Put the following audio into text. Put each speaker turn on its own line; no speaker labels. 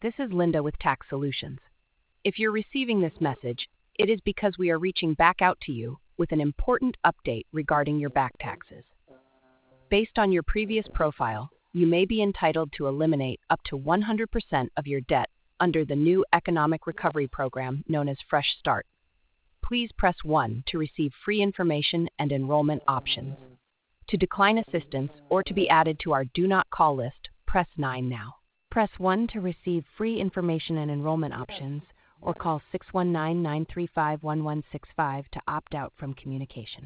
This is Linda with Tax Solutions. If you're receiving this message, it is because we are reaching back out to you with an important update regarding your back taxes. Based on your previous profile, you may be entitled to eliminate up to 100% of your debt under the new economic recovery program known as Fresh Start. Please press 1 to receive free information and enrollment options. To decline assistance or to be added to our Do Not Call list, press 9 now. Press 1 to receive free information and enrollment options, or call 619-935-1165 to opt out from communication.